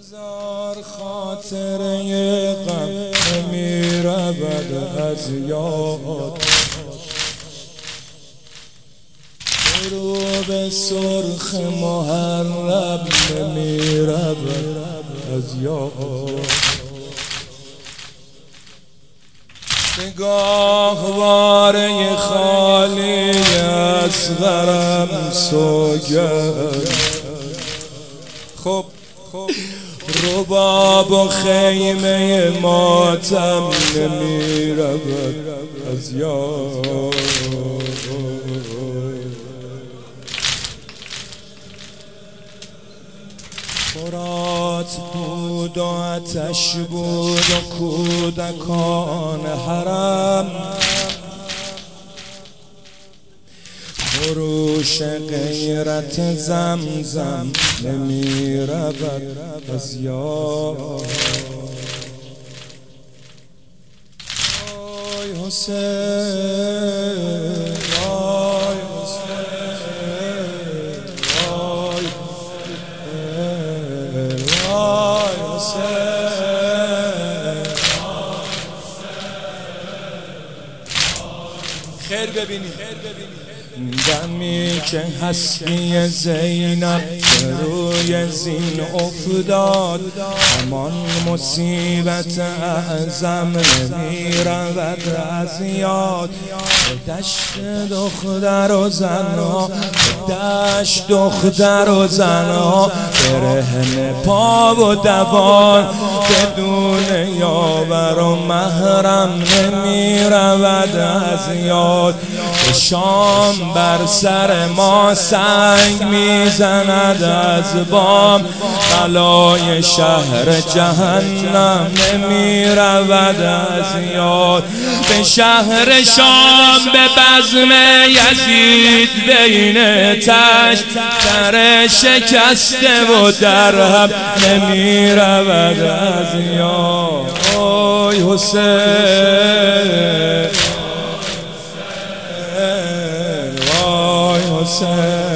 هزار خاطره غم نمی رود از یاد، غروب سرخ محرم نمی رود از یاد. نگاهواره خالی اصغرم سوگند، خب رباب و خیمه ماتم نمی رود از یاد. فرات بود و آتش بود و کودکان حرم، خروش غیرت زمزم نمی رود از یاد. آی حسین، آی حسین، آی حسین، آی حسین. خیر ببینید دمی که حسبی زینب روی زین افتاد، همان مصیبت اعظم نمی رود از یاد. دشت دختر و زنها، دشت دختر و زنها، برهنه پا و دوان بدون یاور و محرم نمی رود از یاد. شام بر سر ما سنگ میزند از بام، بلای شهر جهنم نمی رود از یاد. به شهر شام به بزم یزید بین تشت، در شکسته و درهم نمی رود از یاد. آی حسین، وای حسین.